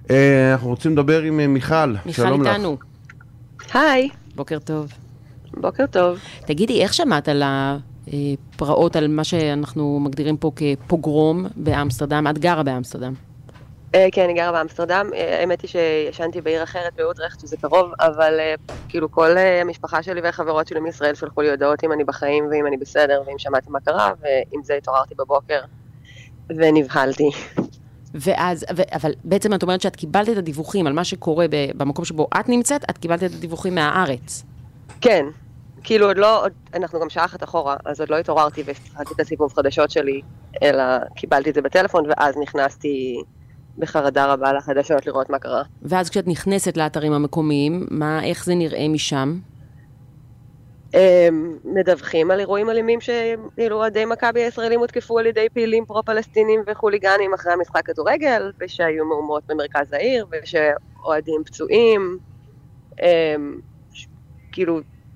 אנחנו רוצים לדבר עם מיכל. שלום לך. מיכל איתנו. היי. בוקר טוב. בוקר טוב. תגידי, איך שמעת על הפרעות, על מה שאנחנו מגדירים פה כפוגרום באמסטרדם? את גרה באמסטרדם. כן, אני גרה באמסטרדם. האמת היא שישנתי בעיר אחרת, באוטרחט, שזה קרוב, אבל כאילו כל המשפחה שלי והחברות שלי מישראל שלחו לי הודעות אם אני בחיים ואם אני בסדר, ואם שמעתי מה קרה, ועם זה התעוררתי בבוקר, ונבהלתי. אבל בעצם את אומרת שאת קיבלת את הדיווחים על מה שקורה במקום שבו את נמצאת, את קיבלת את הדיווחים מהארץ. כן, כאילו עוד לא, אנחנו גם שעה אחת אחורה, אז עוד לא התעוררתי והתחלתי את הסיבוב חדשות שלי, אלא קיבלתי את זה בטלפון, ואז נכנסתי בחרדה רבה לחדשות לראות מה קרה. ואז כשאת נכנסת לאתרים המקומיים, איך זה נראה משם? מדווחים על אירועים אלימים שאוהדי מכבי הישראלים הותקפו על ידי פעילים פרו-פלסטינים וחוליגנים אחרי המשחק כדורגל, ושהיו מהומות במרכז העיר, ושאוהדים פצועים, כאילו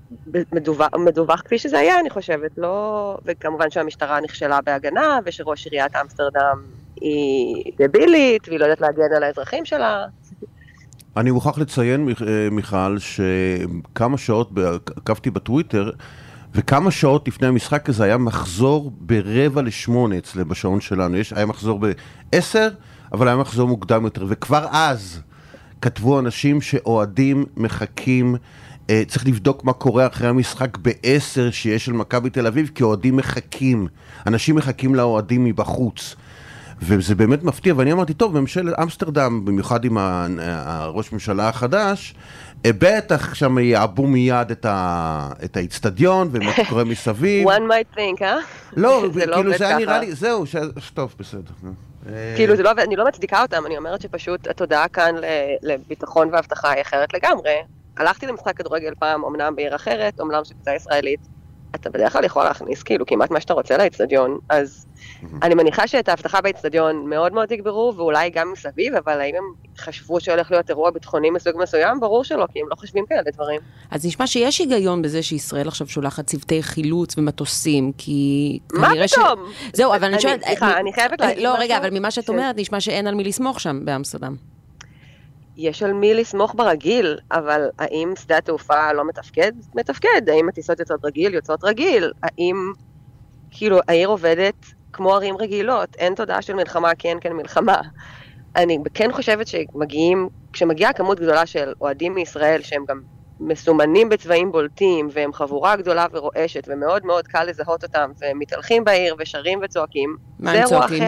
מדווח כפי שזה היה, אני חושבת, לא, וכמובן שהמשטרה נכשלה בהגנה, ושראש עיריית אמסטרדם היא דבילית, והיא לא יודעת להגן על האזרחים שלה. אני מוכרח לציין, מיכל, שכמה שעות, עקבתי בטוויטר, וכמה שעות לפני המשחק הזה היה מחזור ב7:45 אצלנו בשעון שלנו. היה מחזור ב10, אבל היה מחזור מוקדם יותר, וכבר אז כתבו אנשים שאוהדים מחכים, צריך לבדוק מה קורה אחרי המשחק ב10 שיש של מכבי תל אביב, כי אוהדים מחכים, אנשים מחכים לאוהדים מבחוץ. וזה באמת מפתיע, ואני אמרתי, טוב, ממשלת אמסטרדם, במיוחד עם הראש ממשלה החדש, בטח שם יעבו מיד את האצטדיון, ומה קורה מסביב. One might think, לא, כאילו זה היה נראה לי, זהו, טוב, בסדר. כאילו, אני לא מצדיקה אותם, אני אומרת שפשוט התודעה כאן לביטחון והבטחה היא אחרת לגמרי. הלכתי למשחק כדורגל פעם, אמנם בעיר אחרת, אמנם שקבוצה ישראלית, אתה בדרך כלל יכול להכניס כאילו כמעט מה שאתה רוצה לאצטדיון, אז אני מניחה שאת ההבטחה באצטדיון מאוד מאוד תגברו, ואולי גם מסביב, אבל האם הם חשבו שהולך להיות אירוע ביטחוני מסוג מסוים? ברור שלא, כי הם לא חושבים כאלה דברים. אז נשמע שיש היגיון בזה שישראל עכשיו שולחת צוותי חילוץ ומטוסים, כי... מה פתאום? זהו, אבל אני שואלת... סליחה, אני חייבת להגיד לא, רגע, אבל ממה שאת אומרת, נשמע שאין על מי לסמוך שם באמסטרדם. יש על מי לסמוך ברגיל, אבל האם שדה התעופה לא מתפקד? מתפקד. האם הטיסות יוצאות רגיל? יוצאות רגיל. האם, כאילו, העיר עובדת כמו ערים רגילות? אין תודעה של מלחמה, כן מלחמה. אני כן חושבת כשמגיעה כמות גדולה של אוהדים מישראל, שהם גם מסומנים בצבעים בולטים, והם חבורה גדולה ורועשת, ומאוד מאוד קל לזהות אותם, והם מתהלכים בעיר ושרים וצועקים. מה הם צועקים?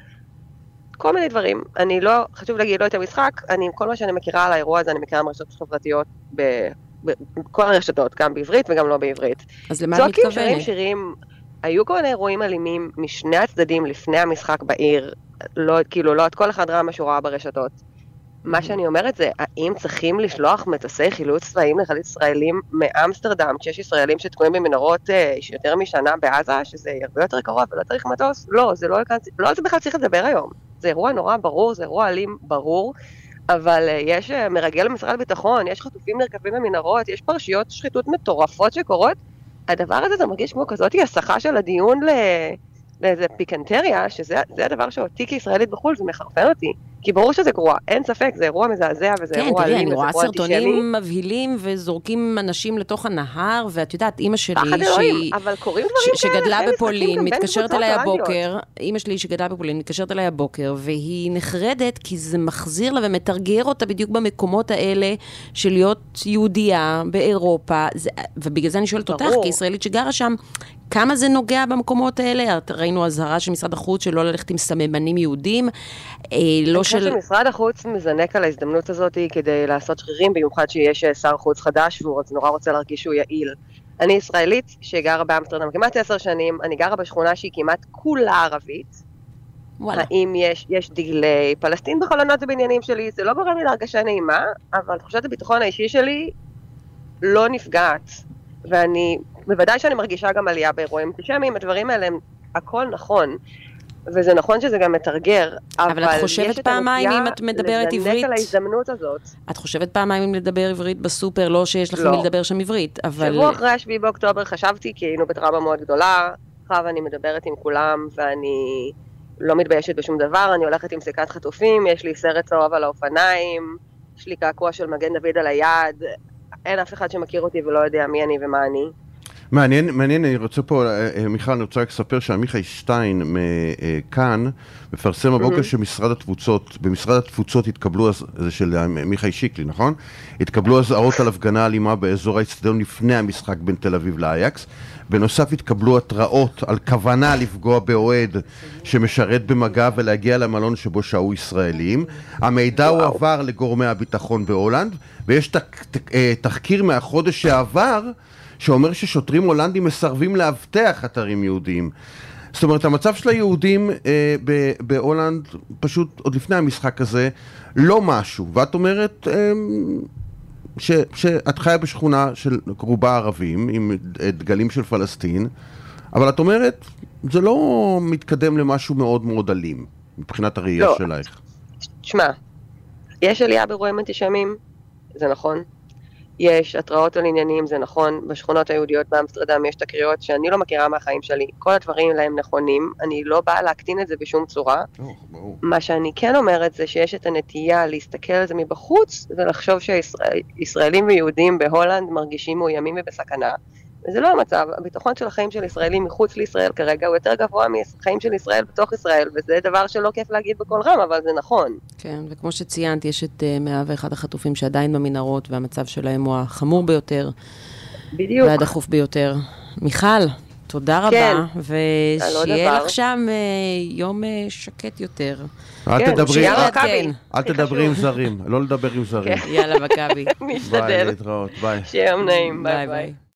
כל מיני דברים. אני לא, חשוב להגיד, לא את המשחק, כל מה שאני מכירה על האירוע הזה, אני מכירה מרשתות חברתיות בכל הרשתות, גם בעברית וגם לא בעברית. אז למה את מתכוונת? צועקים, שירים, היו כל מיני אירועים אלימים משני הצדדים לפני המשחק בעיר, לא את כל אחד ראה מה שהוא ראה ברשתות. מה שאני אומרת זה, האם צריכים לשלוח מטוסי חילוץ צבאיים לחילוץ ישראלים מאמסטרדם, כשיש ישראלים שתקועים במנהרות יותר משנה בעזה, שזה הרבה יותר קרוב ולא צריך מטוס? לא, לא על זה בכלל צריך לדבר היום. זה אירוע נורא ברור, זה אירוע אלים ברור, אבל יש מרגל במשרד הביטחון, יש חטופים נרקבים במנהרות, יש פרשיות שחיתות מטורפות שקורות. הדבר הזה זה מרגיש כמו כזאת הסחה של הדיון לאיזה פיקנטריה, שזה הדבר שאותי כישראלית בחו"ל, זה מחרפן אותי. כי ברור שזה גרוע, אין ספק, זה אירוע מזעזע וזה אירוע אלים, כן, תראי, אני רואה סרטונים מבהילים וזורקים אנשים לתוך הנהר, ואת יודעת, אמא שלי שגדלה בפולין, מתקשרת אליי הבוקר, אמא שלי שגדלה בפולין, מתקשרת אליי הבוקר, והיא נחרדת כי זה מחזיר לה ומתרגר אותה בדיוק במקומות האלה של להיות יהודייה באירופה, ובגלל זה אני שואלת אותך, כישראלית שגרה שם, כמה זה נוגע במקומות האלה? ראינו הזהרה של משרד החוץ שלא ללכת עם סממנים יהודים, לא של... אני חושב שמשרד החוץ מזנק על ההזדמנות הזאת כדי לעשות שרירים, במיוחד שיש שר חוץ חדש והוא נורא רוצה להרגיש שהוא יעיל. אני ישראלית שגרה באמסטרדם כמעט 10 שנים, אני גרה בשכונה שהיא כמעט כולה ערבית. האם יש דגלי פלסטין בכל עונות הבניינים שלי? זה לא גורם לי להרגשה נעימה, אבל תחושת הביטחון האישי שלי לא נפגעת. ואני, בוודאי שאני מרגישה גם עלייה באירועים אנטישמיים, הדברים האלה הם הכל נכון, וזה נכון שזה גם מתרגר, אבל את חושבת פעמיים אם את מדברת עברית? לזנק על ההזדמנות הזאת. את חושבת פעמיים אם לדבר עברית בסופר, לא שיש לך מי לדבר שם עברית, אבל... שבוע אחרי 7 באוקטובר חשבתי, כי היינו בטראומה מאוד גדולה, עכשיו אני מדברת עם כולם, ואני לא מתביישת בשום דבר, אני הולכת עם סיכת חטופים, יש לי סרט צהוב על האופניים, יש לי קעקוע של מגן דוד על היד, אין אף אחד שמכיר אותי ולא יודע מי אני ומה אני. מעניין, אני רוצה פה, מיכל, אני רוצה רק לספר שעמיחי שטיין מכאן, מפרסם הבוקר שמשרד התפוצות, במשרד התפוצות התקבלו, זה של מיכאי שיקלי, נכון? התקבלו הזהרות על הפגנה אלימה באזור האצטדיון לפני המשחק בין תל אביב לאייקס. בנוסף התקבלו התראות על כוונה לפגוע באוהד שמשרת במגע ולהגיע למלון שבו שהו ישראלים. המידע הועבר לגורמי הביטחון בהולנד, ויש תחקיר מהחודש שעבר, שאומר ששוטרים הולנדים מסרבים לאבטח אתרים יהודיים. זאת אומרת, המצב של היהודים בהולנד, פשוט עוד לפני המשחק הזה, לא משהו. ואת אומרת שאת חיה בשכונה של רובה ערבים, עם דגלים של פלסטין, אבל את אומרת, זה לא מתקדם למשהו מאוד מאוד אלים, מבחינת הראייה שלך. תשמע, יש עלייה באירועים אנטישמיים, זה נכון. יש התראות על עניינים, זה נכון, בשכונות היהודיות באמסטרדם יש תקריות שאני לא מכירה מהחיים שלי, כל הדברים להם נכונים, אני לא באה להקטין את זה בשום צורה. מה שאני כן אומרת זה שיש את הנטייה להסתכל על זה מבחוץ, ולחשוב שישראלים ויהודים בהולנד מרגישים מאוימים ובסכנה, וזה לא המצב. הביטחון של החיים של ישראלים מחוץ לישראל כרגע הוא יותר גבוה מהחיים של ישראל בתוך ישראל, וזה דבר שלא כיף להגיד בכל רם, אבל זה נכון. כן, וכמו שציינת, יש את 101 החטופים שעדיין במנהרות, והמצב שלהם הוא החמור ביותר. בדיוק. והדחוף ביותר. מיכל, תודה כן. רבה, ושיהיה לך שם יום שקט יותר. אל תדברי עם זרים, לא לדבר עם זרים. יאללה, מכבי. נשתדל. ביי, להתראות, ביי. שיהיה יום נעים, ביי ביי.